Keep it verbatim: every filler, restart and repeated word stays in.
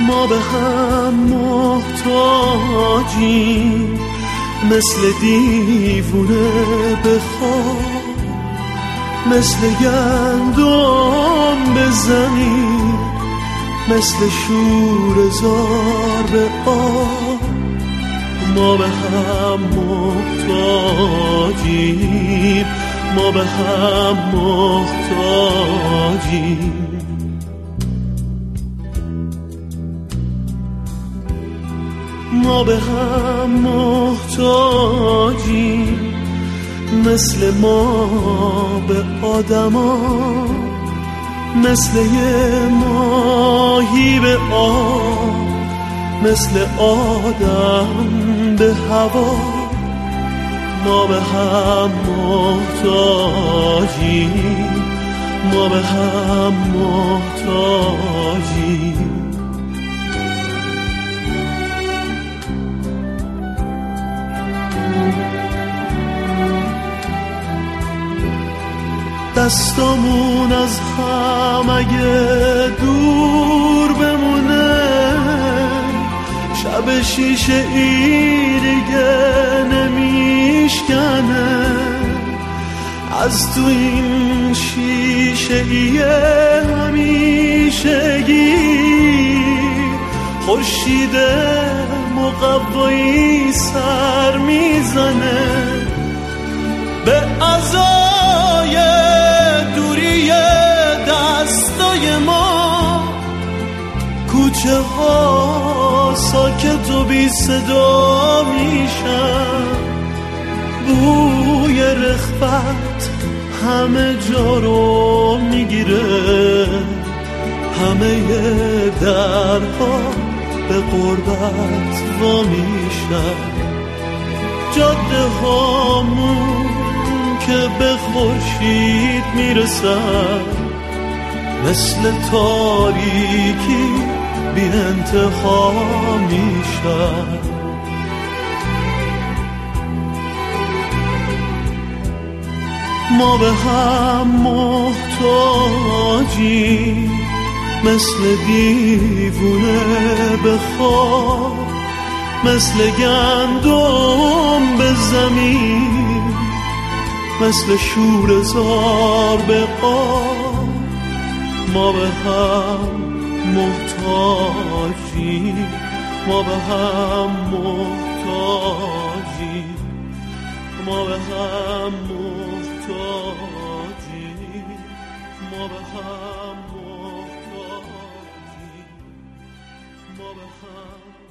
ما به هم محتاجیم، مثل دیوونه به خواب، مثل گندم به زمین، مثل شور زار به آب. ما به هم محتاجیم، ما به هم محتاجیم. ما به هم محتاجیم، مثل ما به آدما، مثل یه ماهی به آب، مثل آدم به هوا. ما به هم محتاجیم، ما به هم محتاجیم. دستامون از هم اگه دور بمونه، شب شیشه ای دیگه نمیشکنه. از تو این شیشه ای همیشگی خورشید مقوایی سر میزنه به عزای دوری دستای ما. کوچه ها ساکت و بی صدا میشن، بوی رخوت همه جا رو میگیره، همه درها به غربت وا میشن. جاده هامون که به خورشید میرسن، مثل تاریکی بی انتها میشن. ما به هم محتاجیم، مثل دیوونه به خواب، مثل گندم به زمین، مثل شور زار به آب. ما به هم محتاجیم، ما به هم محتاجیم، ما به هم محتاجیم، ما به هم محتاجیم، ما به هم